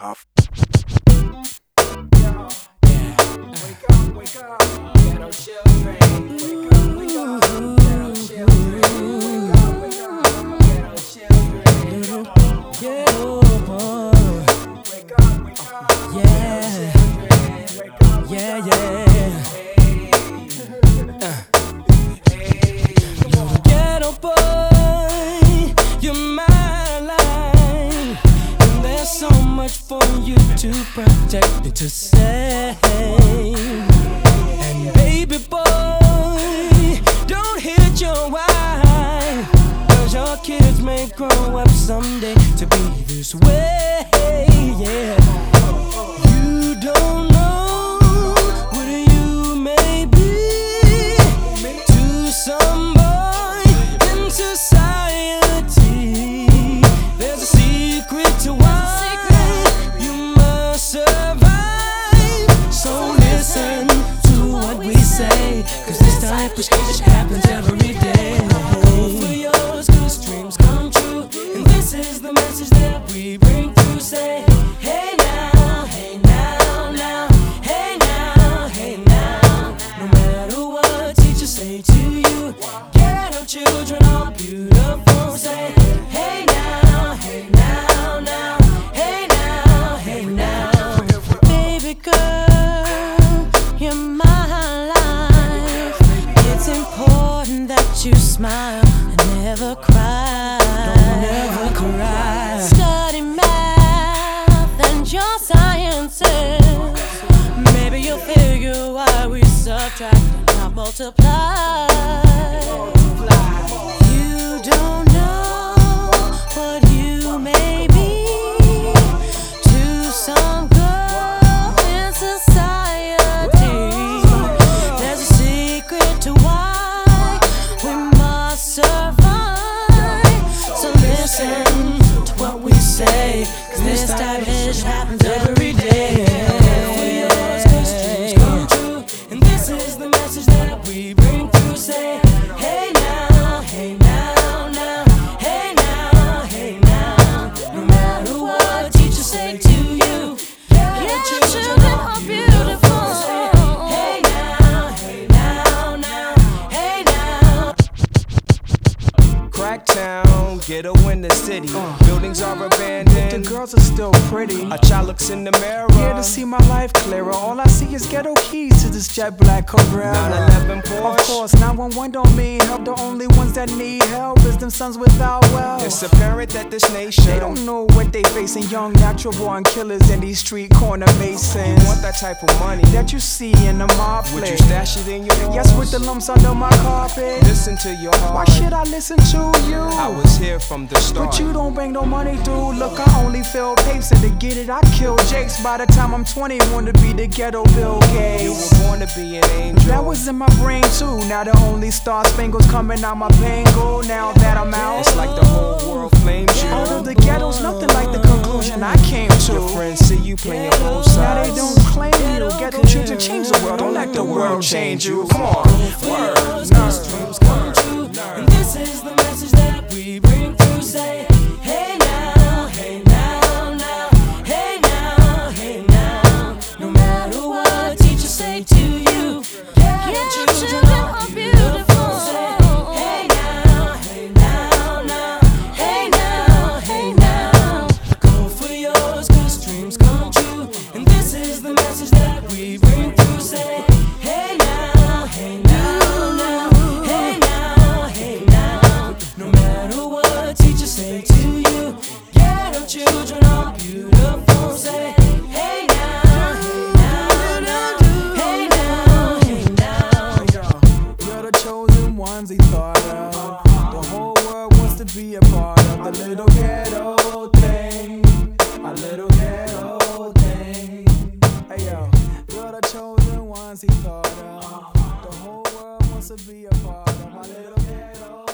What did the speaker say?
Off. Wake up, ghetto children. Wake up, ghetto children. Wake up, ghetto children. Ghetto boy. Wake up, Yeah, yeah, yeah. Ghetto boy, you're my life, and there's so much for you to protect and to save. And baby boy, don't hit your wife, 'cause your kids may grow up someday to be this way. Yeah, you don't know what you may be to some boy in society. There's a secret to why you must survive. So listen to what we say, 'cause this type of shit happens every day. Go for yours, 'cause dreams come true, and this is the message that we bring through. Say, hey now, hey now, now, hey now, hey now. No matter what teachers say to you, ghetto children are beautiful. Say, hey now, hey now, now, hey now, hey now. Baby girl, you're my life. It's important that you smile and never cry. Don't ever cry. Study math and your sciences. Maybe you'll figure why we subtract and not multiply. You don't know what you may be to some girl in society. There's a secret to why we must survive. So listen to what we say, 'cause this type of shit happens every day. For yours, 'cause dreams come true, and this is the message that we bring through. Say, hey now, hey now, now, hey now, hey now. No matter what teachers say to you, your children are beautiful. Say, hey now, hey now, now, hey now. Cracktown, ghetto in the city. Buildings are abandoned. The girls are still pretty. A child looks in the mirror. Here to see my life clearer. All I see is ghetto keys to this jet black Carrera. 911 Porsche. Of course, 911 don't mean help. The only ones that need help is them sons without wealth. It's apparent that this nation, They don't know what they facing. Young natural born killers in these street corner masons. you want that type of money That you see in the mob would you play. stash it in your walls? Yes, with the lumps under my carpet. Listen to your heart. Why should I listen to you? I was here from the start. But you don't bring no money through. Look, I only feel papes, and to get it, I kill Jakes. By the time I'm 20, wanna be the ghetto Bill You Gates. were born to be an angel. That was in my brain too. Now the only star spangles coming out my bangle. Now that I'm out, It's like the whole world flames you. out of the ghetto's nothing like the conclusion I came to. Your friends see you playing both Now sides. they don't claim you. Ghetto children change the world. Don't let the world change you. Come on, word. Cause dreams come true, and this is the message that we bring through. Say, hey now, hey now, now, hey now, hey now. No matter what teachers say to you, your children are beautiful. Say, hey now, hey now, now, hey now, hey now. Go for yours, 'cause dreams come true, and this is the message that we bring through. Say, hey now, hey now, now, hey now, hey now. No matter what teachers say to you, ghetto children are beautiful. Say, hey now, hey now, now, hey now, hey now. You're the chosen ones he thought of. The whole world wants to be a part of the little ghetto thing. A little ghetto thing. Hey yo, you're the chosen ones he thought of. The whole world wants to be a part of my little ghetto